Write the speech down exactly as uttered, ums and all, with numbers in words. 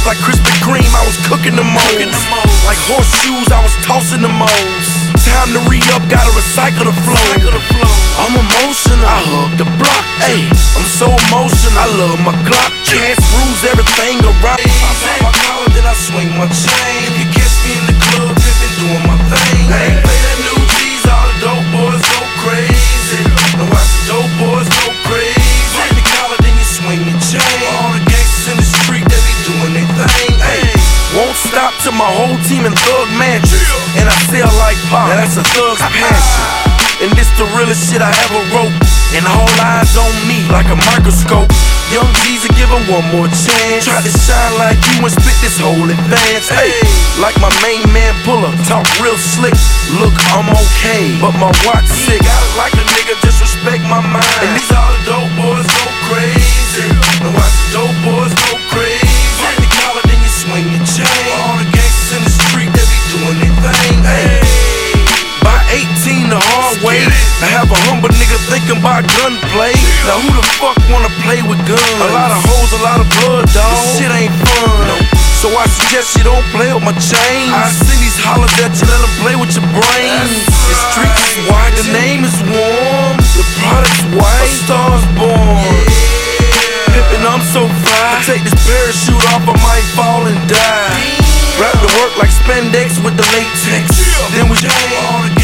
like Krispy Kreme, I was cooking the most. Like horseshoes, I was tossing the most. Time to re-up, gotta recycle the flow. I'm emotional, I hug the block. Ayy, I'm so emotional, I love my Glock. Chance rules everything around. I pop my collar, then I swing my chain. You can catch me in the club, pimpin', doing my thing. Ayy, play that new G's, all the dope boys go crazy. Now watch the dope boys go crazy. Pop the collar, then you swing your chain. All the gangsters in the street, they be doing their thing. Ayy, won't stop till my whole team in thug mansions. And I sell like pop, now that's a thug's passion. And this the realest shit I ever wrote. And all eyes on me like a microscope. Young Jeezy, give him one more chance. Try to shine like you and spit this whole advance. Hey, like my main man Puller, talk real slick. Look, I'm okay, but my watch sick. Got it like a nigga, just respect my mind. And these all the dope boys go crazy. Now watch the dope boys go crazy. Pop the collar, then you swing your chain. All the gangsters in the street, they be doing their thing. Hey, by eighteen the hard way. I have a humble nigga thinking about gunplay. Now who the fuck wanna play with guns? A lot of hoes, a lot of blood, dawg. This shit ain't fun. So I suggest you don't play with my chain. I send these hollers at you, let them play with your brain. The streets is wide, the name is warm. The product's white, a star's born. Pippin', I'm so fly. I take this parachute off, I might fall and die. Wrap the work like spandex with the latex. Then we all